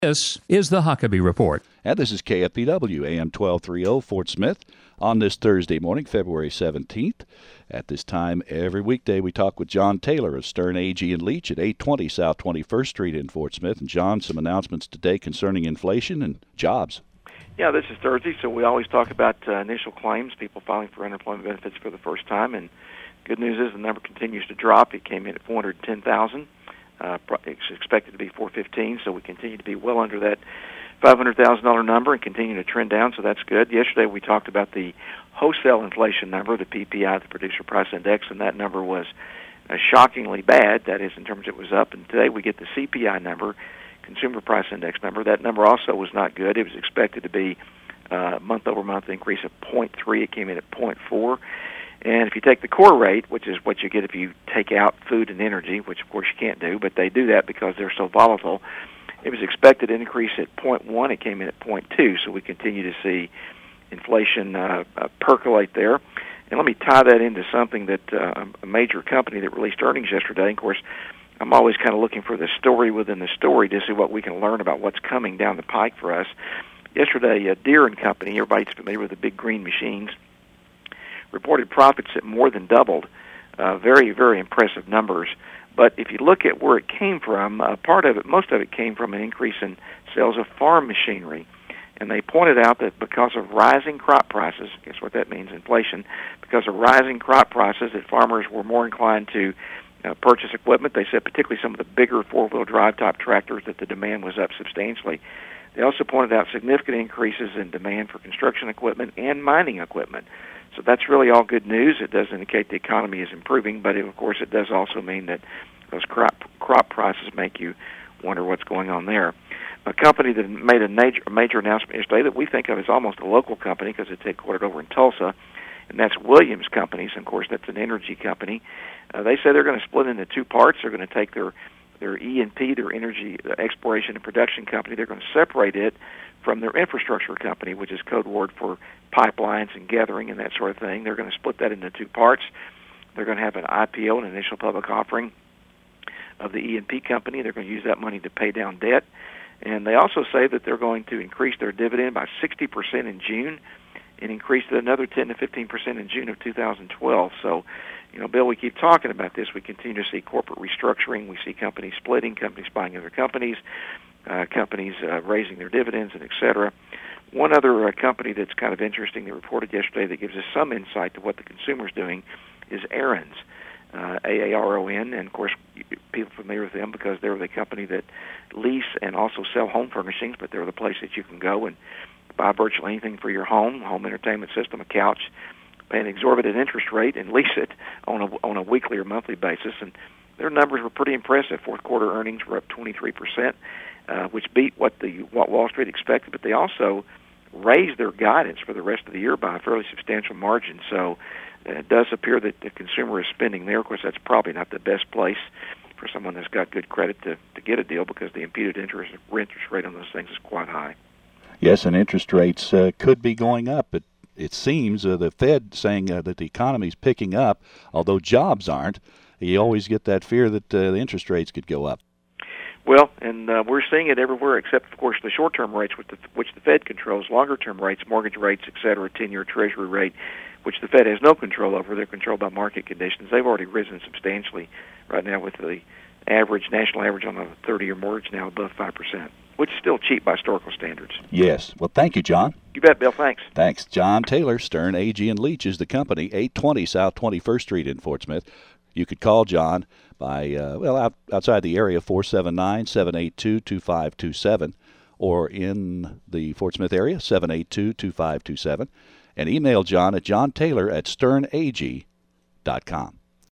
This is the Huckabee Report. And this is KFPW, AM 1230, Fort Smith, on this Thursday morning, February 17th. At this time, every weekday, we talk with John Taylor of Stern, Agee & Leach at 820 South 21st Street in Fort Smith. And, John, some announcements today concerning inflation and jobs. Yeah, this is Thursday, so we always talk about initial claims, people filing for unemployment benefits for the first time. And good news is the number continues to drop. It came in at 410,000. It's expected to be 415, so we continue to be well under that $500,000 number and continue to trend down, so that's good. Yesterday we talked about the wholesale inflation number, the PPI, the Producer Price Index, and that number was shockingly bad. That is, in terms of it was up. And today we get the CPI number, Consumer Price Index number. That number also was not good. It was expected to be month-over-month increase of 0.3. It came in at 0.4. And if you take the core rate, which is what you get if you take out food and energy, which of course you can't do, but they do that because they're so volatile, it was expected to increase at 0.1. It came in at 0.2, so we continue to see inflation percolate there. And let me tie that into something that a major company that released earnings yesterday. Of course, I'm always kind of looking for the story within the story to see what we can learn about what's coming down the pike for us. Yesterday, Deere & Company, everybody's familiar with the big green machines, reported profits that more than doubled. Very, very impressive numbers. But if you look at where it came from, most of it came from an increase in sales of farm machinery. And they pointed out that because of rising crop prices, guess what that means, inflation, because of rising crop prices, that farmers were more inclined to purchase equipment. They said particularly some of the bigger four-wheel drive type tractors that the demand was up substantially. They also pointed out significant increases in demand for construction equipment and mining equipment. So that's really all good news. It does indicate the economy is improving, but of course it does also mean that those crop prices make you wonder what's going on there. A company that made a major announcement yesterday that we think of as almost a local company because it's headquartered over in Tulsa, and that's Williams Companies. And of course, that's an energy company. They say they're going to split into two parts. They're going to take their E&P, their energy exploration and production company. They're going to separate it from their infrastructure company, which is code word for pipelines and gathering and that sort of thing. They're going to split that into two parts. They're going to have an IPO, an initial public offering of the E&P company. They're going to use that money to pay down debt. And they also say that they're going to increase their dividend by 60% in June and increase it another 10 to 15% in June of 2012. So, Bill, we keep talking about this. We continue to see corporate restructuring. We see companies splitting, companies buying other companies, companies raising their dividends, and et cetera. One other company that's kind of interesting that reported yesterday that gives us some insight to what the consumer's doing is Aaron's, AARON, and of course people are familiar with them because they're the company that lease and also sell home furnishings, but they're the place that you can go and buy virtually anything for your home entertainment system, a couch, pay an exorbitant interest rate, and lease it on a weekly or monthly basis. And their numbers were pretty impressive. Fourth quarter earnings were up 23%, which beat what Wall Street expected, but they also raised their guidance for the rest of the year by a fairly substantial margin. So it does appear that the consumer is spending there. Of course, that's probably not the best place for someone that's got good credit to get a deal because the imputed interest rate on those things is quite high. Yes, and interest rates could be going up. It seems the Fed saying that the economy is picking up, although jobs aren't. You always get that fear that the interest rates could go up. Well, and we're seeing it everywhere except, of course, the short-term rates, which the Fed controls, longer-term rates, mortgage rates, et cetera, 10-year Treasury rate, which the Fed has no control over. They're controlled by market conditions. They've already risen substantially right now with the national average on a 30-year mortgage now above 5%, which is still cheap by historical standards. Yes. Well, thank you, John. You bet, Bill. Thanks. Thanks. John Taylor, Stern, Agee & Leach is the company, 820 South 21st Street in Fort Smith. You could call John by, outside the area, 479-782-2527, or in the Fort Smith area, 782-2527, and email John at johntaylor@sternag.com.